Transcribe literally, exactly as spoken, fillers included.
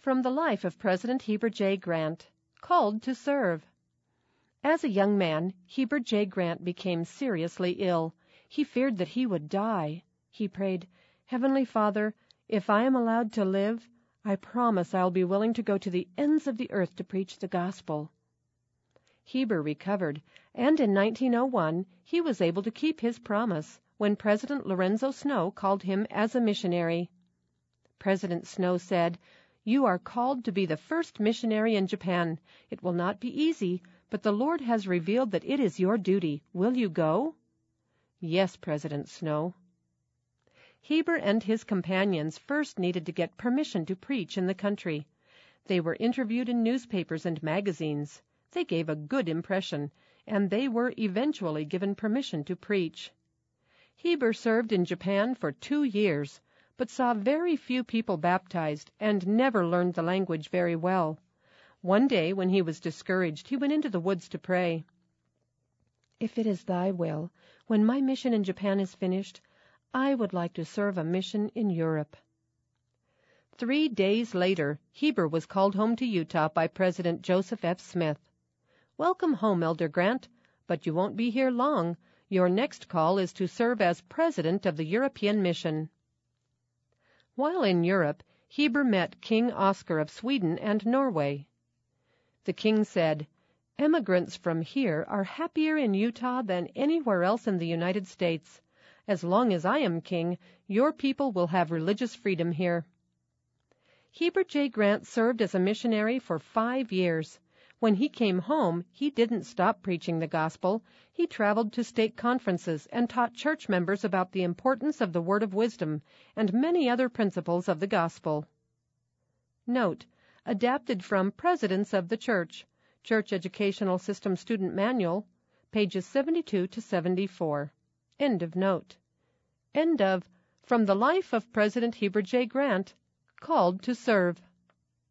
From the life of President Heber J. Grant, called to serve. As a young man, Heber J. Grant became seriously ill. He feared that he would die. He prayed, "Heavenly Father, if I am allowed to live, I promise I'll be willing to go to the ends of the earth to preach the gospel." Heber recovered, and in nineteen oh one he was able to keep his promise when President Lorenzo Snow called him as a missionary. President Snow said, "You are called to be the first missionary in Japan. It will not be easy, but the Lord has revealed that it is your duty. Will you go?" "Yes, President Snow." Heber and his companions first needed to get permission to preach in the country. They were interviewed in newspapers and magazines. They gave a good impression, and they were eventually given permission to preach. Heber served in Japan for two years, but saw very few people baptized and never learned the language very well. One day, when he was discouraged, he went into the woods to pray. "If it is thy will, when my mission in Japan is finished, I would like to serve a mission in Europe." Three days later, Heber was called home to Utah by President Joseph F. Smith. "Welcome home, Elder Grant, but you won't be here long. Your next call is to serve as president of the European Mission." While in Europe, Heber met King Oscar of Sweden and Norway. The king said, "Emigrants from here are happier in Utah than anywhere else in the United States. As long as I am king, your people will have religious freedom here." Heber J. Grant served as a missionary for five years. When he came home, he didn't stop preaching the gospel. He traveled to state conferences and taught church members about the importance of the word of wisdom and many other principles of the gospel. Note: adapted from Presidents of the Church, Church Educational System Student Manual, pages seventy-two to seventy-four. End of note. End of From the Life of President Heber J. Grant, Called to Serve.